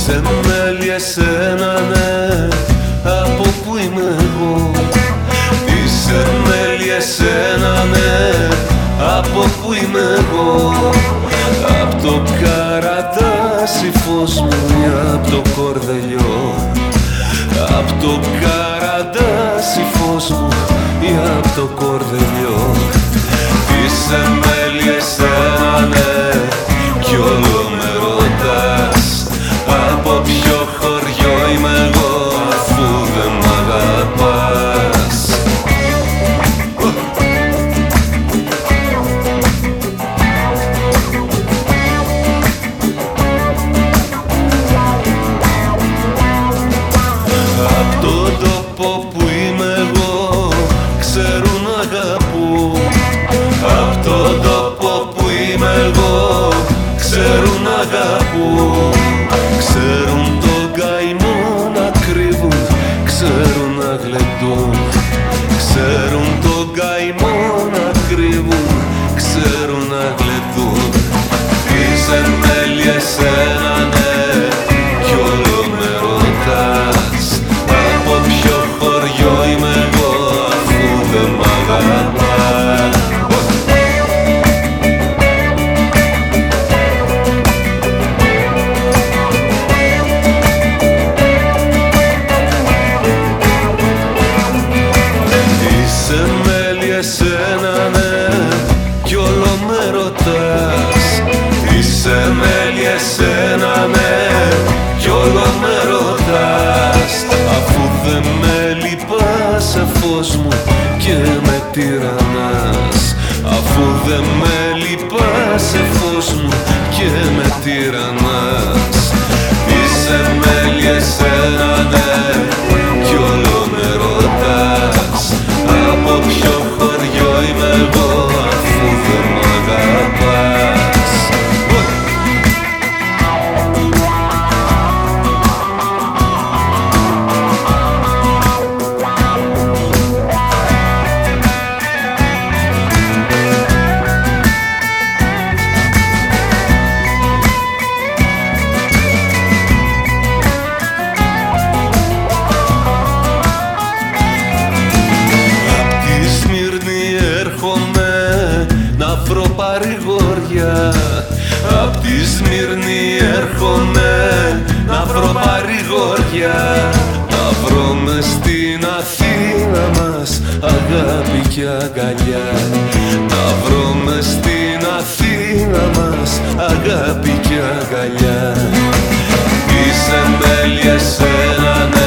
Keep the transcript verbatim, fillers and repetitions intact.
σε μέλη εσένα, ναι, από που είμαι εγώ. Τι σε μέλη εσένα, ναι, από που είμαι εγώ. Απ' το καρατάσι φως μου ή απ' το κορδελιό. Απ' το καρατάσι φως μου ή απ' το κορδελιό. Τι σε μέλη εσένα, ναι, κι όλο με ρωτάς από ποιο χωριό είμαι εγώ, αφού δεν μ' αγαπάς. Απ' τον τόπο που είμαι εγώ ξέρουν αγαπούν. Απ' τον τόπο που είμαι εγώ ξέρουν αγαπούν. Ξέρουν τον καημό να κρύβουν, ξέρουν να γλεντούν. Ξέρουν τον καημό να κρύβουν, ξέρουν να γλεντούν. Είσαι μέλη εσένα, ναι, κι όλο με ρωτάς από ποιο χωριό είμαι εγώ, αφού δεν μ' αγαπάς. Είσαι μέλη εσένα, ναι, κι όλο με ρωτάς. Είσαι μέλη εσένα, ναι, κι όλο με ρωτάς. Αφού δεν με λυπάσαι φως μου και με τυραννάς. Αφού δεν με λυπάσαι φως μου και με τυραννάς. Είσαι μέλη εσένα, ναι, κι όλο με ρωτάς από ποιο χωριό είμαι εγώ, αφού δεν μ' αγαπάς. Να βρω παρηγοριά. Απ' τη Σμύρνη έρχομαι να βρω παρηγοριά. Να βρω μες στην Αθήνα μας αγάπη και αγκαλιά. Να βρω μες στην Αθήνα μας αγάπη και αγκαλιά. Είσαι μέλη εσένα, ναι,